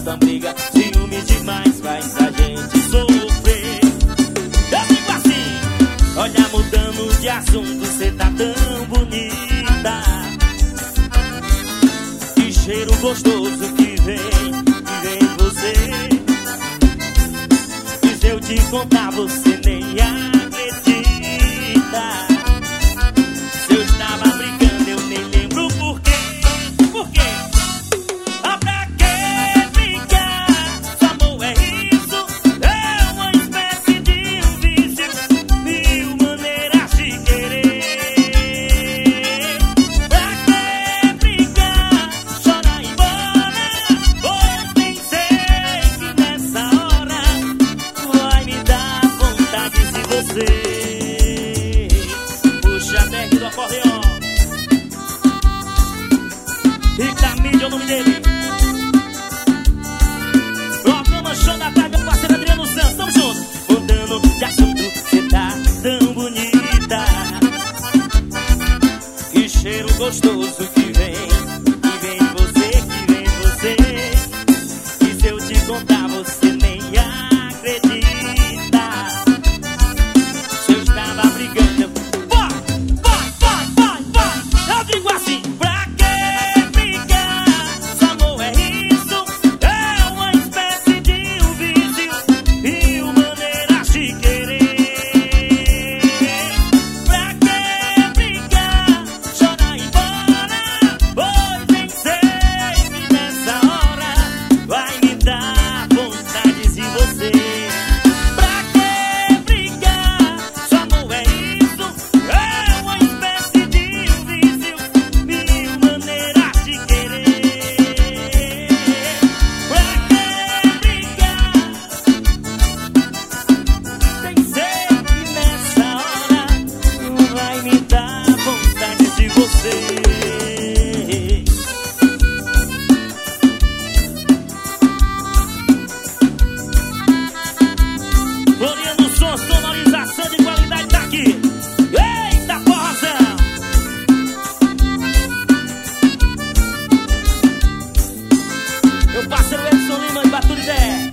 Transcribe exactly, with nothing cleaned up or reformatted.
gosta briga, ciúme demais faz a gente sofrer. Eu digo assim, olha mudando de assunto, cê tá tão bonita. Que cheiro gostoso que vem, que vem em você. E se eu te contar você nem acredita. Se eu estava brincando eu nem lembro por quê. Por quê? Ah, pra que brincar? Seu amor é isso, é uma espécie de um vício, mil maneiras de querer. Pra que brincar? Chora e embora, pois bem sei que nessa hora vai me dar vontade de você. Puxa a tag do acordeon. E Camille é o nome dele. Programa Show da Tarde, meu parceiro Adriano Santos, tamo junto. Mudando de assunto, cê tá tão bonita. Que cheiro gostoso que vem, que vem em você, que vem em você. E se eu te contar você nem acredita. Se eu estava brigando, vai, vai, vai, vai, vai. Eu digo assim, pra que brigar? Seu amor é isso, é uma espécie de um vício, mil maneiras de querer. Pra que brigar? Chora e embora, pois bem sei que nessa hora vai me dar vontade de você. Pra que brigar? Seu amor é isso, é uma espécie de um vício, mil maneiras de querer. Pra que brigar? Tem que ser que nessa hora vai me dar vontade de você. Floriano Som, sonorização de qualidade tá aqui. Eita porra! Meu parceiro Edson Lima de Baturité.